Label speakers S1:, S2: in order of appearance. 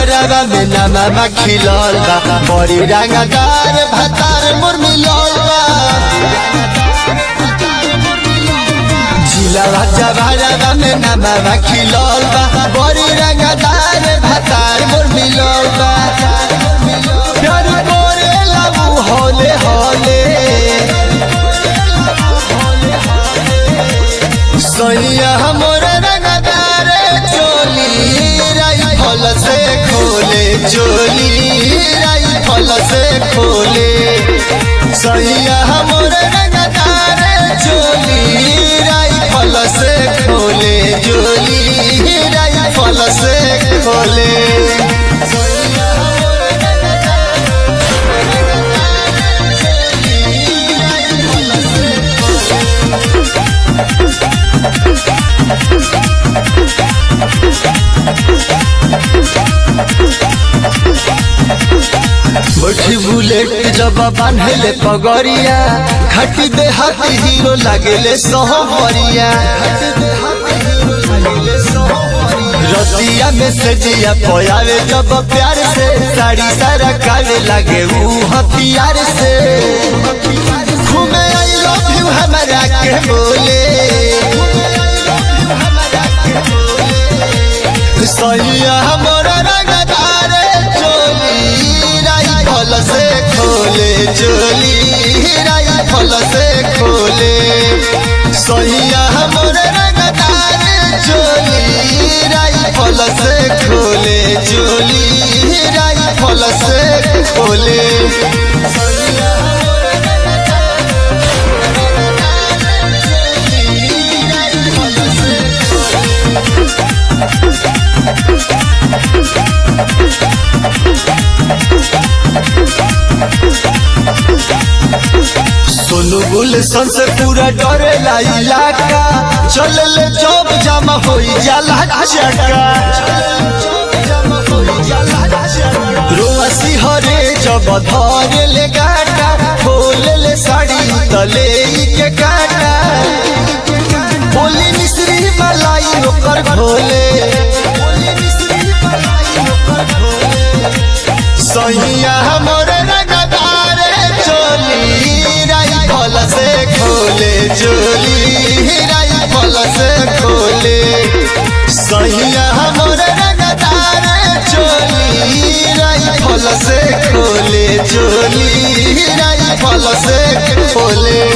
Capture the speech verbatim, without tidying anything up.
S1: जबरवा में नामा खिलल बा बड़ी रंगदार भतार मोर मिलल बा जिला जबरवा में नामा खिलल बा बड़ी रंगदार भतार मोर मिलल बा प्यार करे लाऊ होले होले सैया मोर रंगदार चोली राइफल से खोले चोली राइफल से खोले सैया मोर रंगदार चोली राइफल से खोले चोली राइफल से खोले बैठी बुलेट जब बांधले पगड़िया खटी दे हाथ हीरो लागेले सोहरिया रतिया में सजिया पयावे जब प्यार से साड़ी सारा काले लागे ऊ हथियार से घूमे आई लव यू हमारा के बोले सैया हमारा रंगदार चोली राइफल से खोले चोली राइफल से खोले सैया हमारा रंगदार चोली राइफल से खोले चोली राइफल से खोले सोनू गुलशन से पूरा डरेला इलाका चल ले जब जमा हो जाला चका रोसी हरे जब धरे ले गाटा खोल ले साड़ी तले के काटा बोली मिश्री मलाई ओकर भोले सैया हमर रंगदार चोली राइफल से खोले चोली राइफल से खोले सैया हमर रंगदार चोली राइफल से खोले चोली राइफल से खोले।